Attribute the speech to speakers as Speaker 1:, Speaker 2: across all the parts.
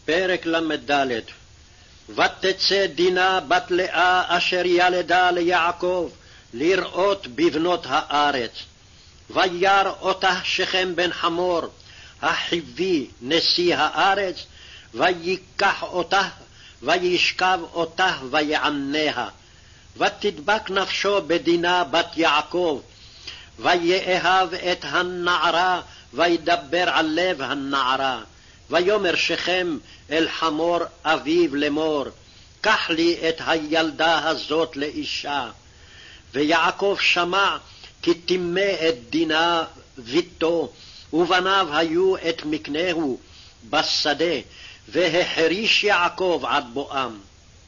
Speaker 1: פרק ל"ד. ותצא דינה בת לאה אשר ילדה ליעקב לראות בבנות הארץ. וירא אותה שכם בן חמור החיבי נשיא הארץ, ויקח אותה וישכב אותה ויעניה. ותדבק נפשו בדינה בת יעקב, ויאהב את הנערה וידבר על לב הנערה. ויאמר שכם אל חמור אביו לאמור, קח לי את הילדה הזאת לאישה. ויעקב שמע כי טימא את דינה ביתו, ובניו היו את מקנהו בשדה, והחריש יעקב עד בואם.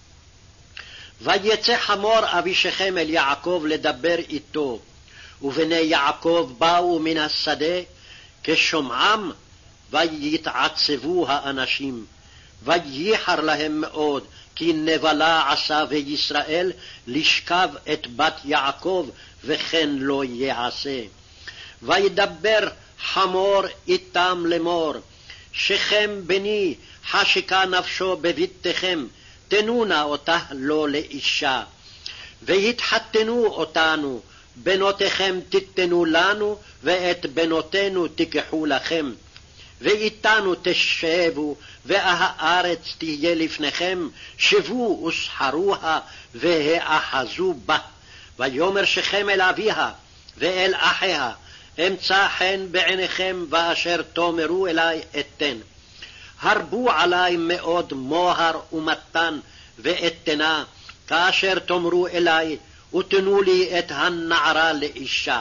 Speaker 1: ויצא חמור אבי שכם אל יעקב לדבר איתו, ובני יעקב באו מן השדה כשומעם, ויתעצבו האנשים. וייחר להם מאוד, כי נבלה עשה וישראל לשכב את בת יעקב, וכן לא יעשה. וידבר חמור איתם לאמור, שכם בני חשקה נפשו בביתכם, תנו נא אותה לו לאישה. והתחתנו אותנו, בנותיכם תיתנו לנו, ואת בנותינו תיקחו לכם. ואיתנו תשבו, והארץ תהיה לפניכם, שבו וסחרוה והאחזו בה. ויאמר שכם אל אביה ואל אחיה, אמצא חן בעיניכם, ואשר תאמרו אלי אתן. הרבו עלי מאוד מוהר ומתן ואתנה, כאשר תאמרו אלי, ותנו לי את הנערה לאישה.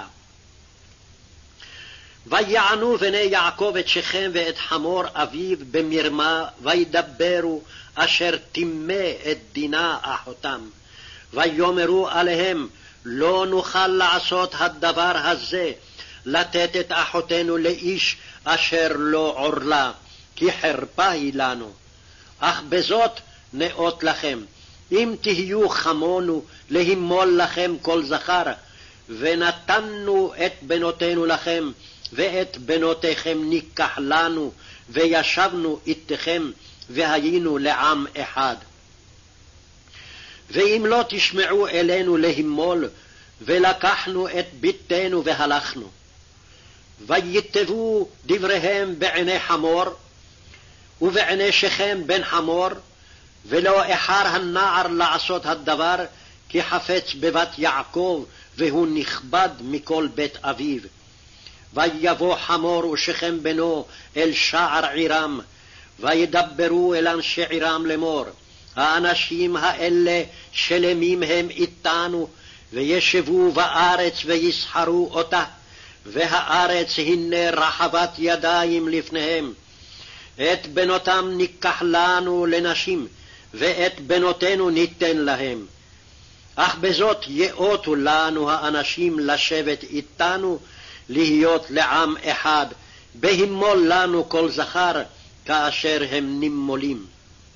Speaker 1: ויענו בני יעקב את שכם ואת חמור אביו במרמה, וידברו אשר טימא את דינה אחותם. ויאמרו עליהם, לא נוכל לעשות הדבר הזה, לתת את אחותנו לאיש אשר לא עורלה, כי חרפה היא לנו. אך בזאת נאות לכם, אם תהיו חמונו להימול לכם כל זכר, ונתנו את בנותינו לכם, ואת בנותיכם ניקח לנו, וישבנו איתכם, והיינו לעם אחד. ואם לא תשמעו אלינו להימול, ולקחנו את ביתנו והלכנו. ויטבו דבריהם בעיני חמור, ובעיני שכם בן חמור, ולא אחר הנער לעשות הדבר, כי חפץ בבת יעקב, והוא נכבד מכל בית אביו. ויבוא חמור ושכם בנו אל שער עירם, וידברו אל אנשי עירם לאמור, האנשים האלה שלמים הם איתנו, וישבו בארץ ויסחרו אותה, והארץ הנה רחבת ידיים לפניהם. את בנותם ניקח לנו לנשים, ואת בנותינו ניתן להם. אך בזאת יאותו לנו האנשים לשבת איתנו, להיות לעם אחד, בהימול לנו כל זכר, כאשר הם נמולים.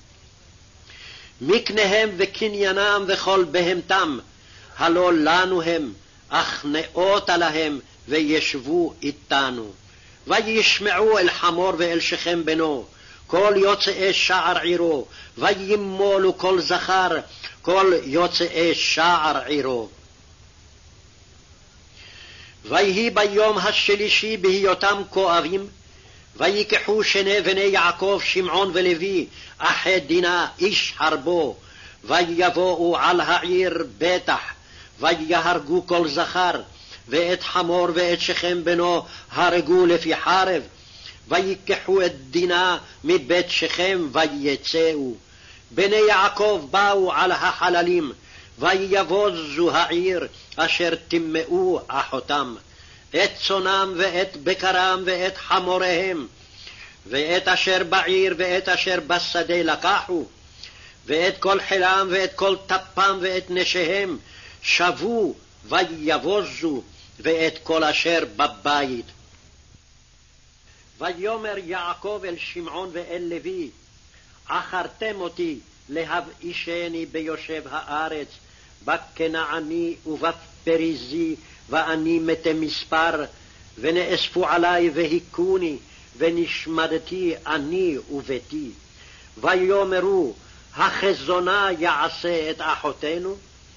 Speaker 1: מקניהם וקניינם וכל בהמתם, הלא לנו הם, אך נאותה להם, וישבו איתנו. וישמעו אל חמור ואל שכם בנו, כל יוצאי שער עירו, וימולו כל זכר, כל יוצאי שער עירו. ויהי ביום השלישי בהיותם כואבים, ויקחו שני בני יעקב שמעון ולוי, אחי דינה איש חרבו, ויבואו על העיר בטח, ויהרגו כל זכר, ואת חמור ואת שכם בנו הרגו לפי חרב. ויקחו את דינה מבית שכם ויצאו. בני יעקב באו על החללים, ויבוזו העיר אשר טימאו אחותם, את צונם ואת בקרם ואת חמוריהם, ואת אשר בעיר ואת אשר בשדה לקחו, ואת כל חילם ואת כל טפם ואת נשיהם, שבו ויבוזו, ואת כל אשר בבית. ויאמר יעקב אל שמעון ואל לוי, עכרתם אותי להבאישני ביושב הארץ, בכנעני ובפריזי, ואני מתי מספר, ונאספו עלי והיכוני, ונשמדתי אני וביתי. ויאמרו, החזונה יעשה את אחותנו?